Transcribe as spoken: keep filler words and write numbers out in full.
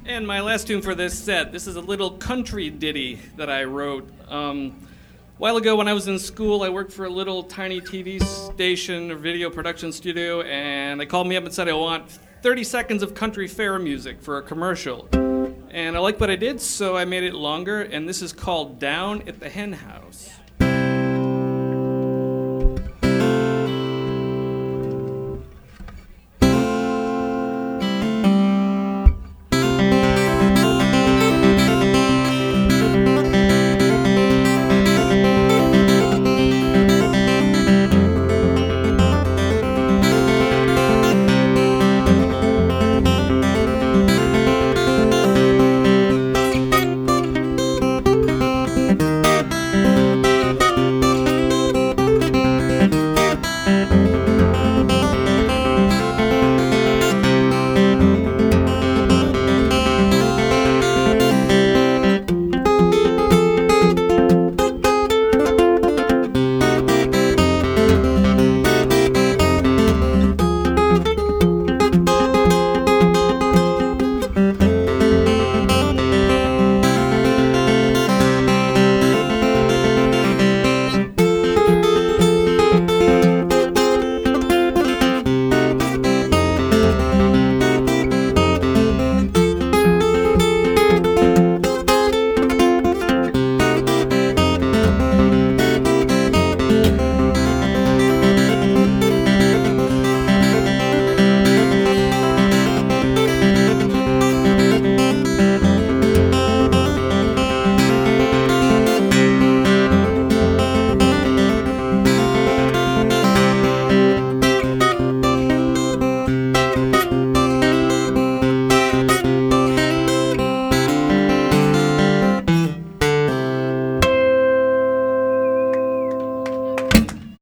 And my last tune for this set, this is a little country ditty that I wrote. Um, a while ago when I was in school, I worked for a little tiny T V station or video production studio, and they called me up and said, I want thirty seconds of country fair music for a commercial. And I liked what I did, so I made it longer, and this is called Down at the Hen House.